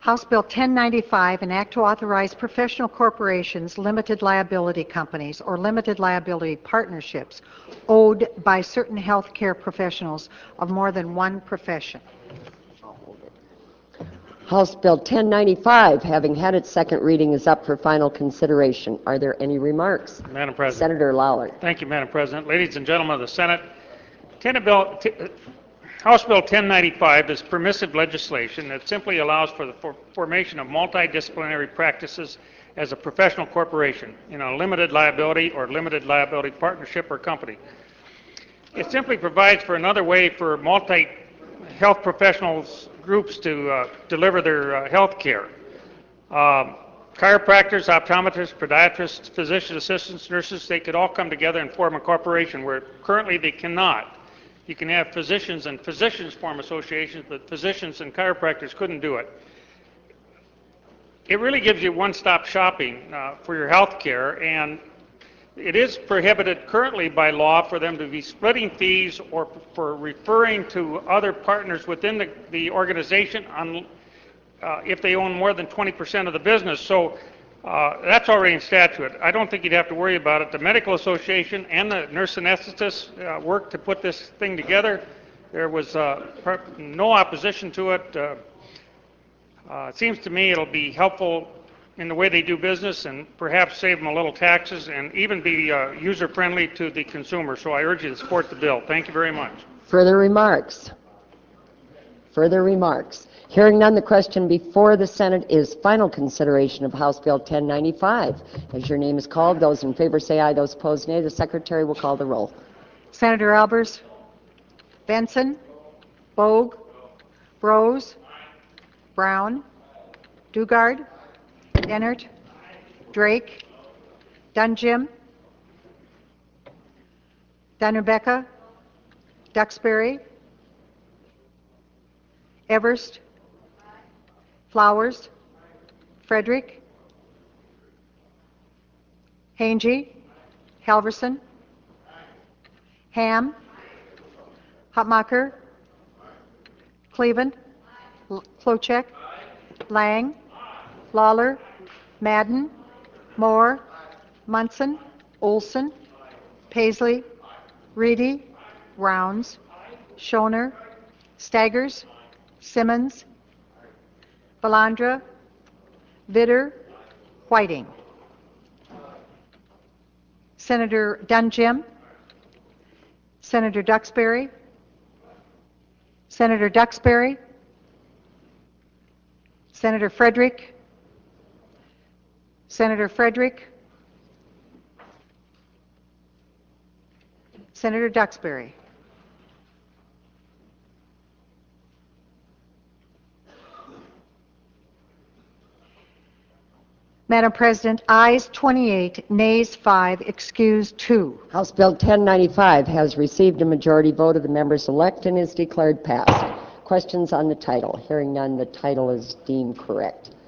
House Bill 1095, an act to authorize professional corporations, limited liability companies, or limited liability partnerships owed by certain healthcare professionals of more than one profession. House Bill 1095, having had its second reading, is up for final consideration. Are there any remarks? Madam President. Senator Lawler. Thank you, Madam President. Ladies and gentlemen of the Senate, House Bill 1095 is permissive legislation that simply allows for the formation of multidisciplinary practices as a professional corporation in a limited liability or limited liability partnership or company. It simply provides for another way for multi-health professionals groups to deliver their health care. Chiropractors, optometrists, podiatrists, physician assistants, nurses, they could all come together and form a corporation where currently they cannot. You can have physicians and physicians form associations, but physicians and chiropractors couldn't do it. It really gives you one-stop shopping for your health care, and it is prohibited currently by law for them to be splitting fees or for referring to other partners within the organization on, if they own more than 20% of the business. So that's already in statute. I don't think you'd have to worry about it. The Medical Association and the nurse anesthetists worked to put this thing together. There was no opposition to it. It seems to me it'll be helpful in the way they do business and perhaps save them a little taxes and even be user-friendly to the consumer. So I urge you to support the bill. Thank you very much. Further remarks? Further remarks? Hearing none, the question before the Senate is final consideration of House Bill 1095. As your name is called, those in favor say aye, those opposed nay. The Secretary will call the roll. Senator Albers, Benson, Bogue, Brose, Brown, Dugard, Dennert, Drake, Dunjim, Dunabecca, Duxbury, Everst, Flowers, Frederick, Hangy, Halverson, Ham, Hutmacher, Cleveland, Klochek, Lang, Lawler, Madden, Moore, Munson, Olson, Paisley, Reedy, Rounds, Schoner, Staggers, Simmons, Balandra, Vitter, Whiting. Senator Dunjim, Senator Duxbury, Senator Duxbury, Senator Frederick, Senator Frederick, Senator Duxbury. Madam President, ayes 28, nays 5, excused 2. House Bill 1095 has received a majority vote of the members elect and is declared passed. Questions on the title? Hearing none, the title is deemed correct.